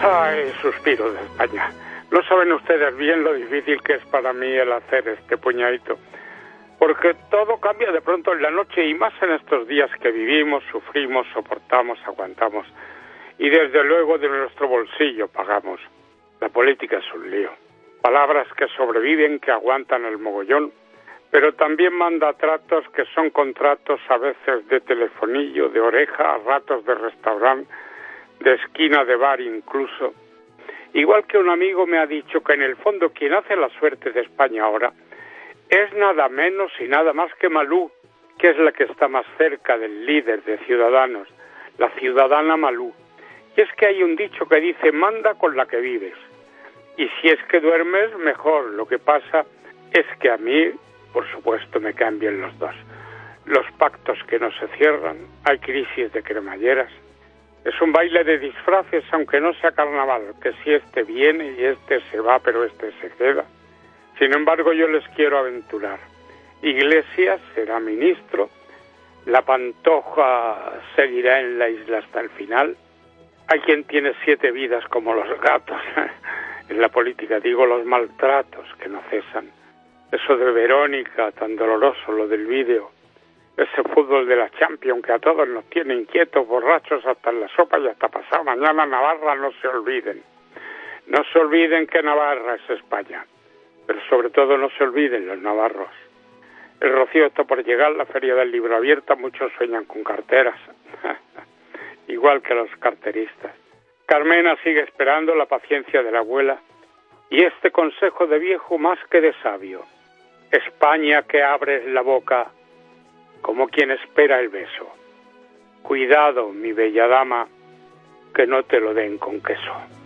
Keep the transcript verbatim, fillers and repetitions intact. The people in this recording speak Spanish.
Ay, suspiro de España. No saben ustedes bien lo difícil que es para mí el hacer este puñadito. Porque todo cambia de pronto en la noche y más en estos días que vivimos, sufrimos, soportamos, aguantamos. Y desde luego de nuestro bolsillo pagamos. La política es un lío. Palabras que sobreviven, que aguantan el mogollón, pero también manda tratos que son contratos a veces de telefonillo, de oreja, a ratos de restaurante, de esquina de bar incluso. Igual que un amigo me ha dicho que en el fondo quien hace la suerte de España ahora es nada menos y nada más que Malú, que es la que está más cerca del líder de Ciudadanos, la ciudadana Malú. Y es que hay un dicho que dice, manda con la que vives. Y si es que duermes, mejor. Lo que pasa es que a mí, por supuesto, me cambian los dos. Los pactos que no se cierran, hay crisis de cremalleras. Es un baile de disfraces, aunque no sea carnaval, que si este viene y este se va, pero este se queda. Sin embargo, yo les quiero aventurar. Iglesias será ministro, la Pantoja seguirá en la isla hasta el final. Hay quien tiene siete vidas como los gatos. En la política digo los maltratos que no cesan. Eso de Verónica, tan doloroso, lo del vídeo. Ese fútbol de la Champions que a todos nos tiene inquietos, borrachos hasta en la sopa y hasta pasado mañana Navarra, no se olviden. No se olviden que Navarra es España. Pero sobre todo no se olviden los navarros. El Rocío está por llegar, la Feria del Libro abierta, muchos sueñan con carteras. Igual que los carteristas. Carmena sigue esperando la paciencia de la abuela y este consejo de viejo más que de sabio. España, que abres la boca como quien espera el beso. Cuidado, mi bella dama, que no te lo den con queso.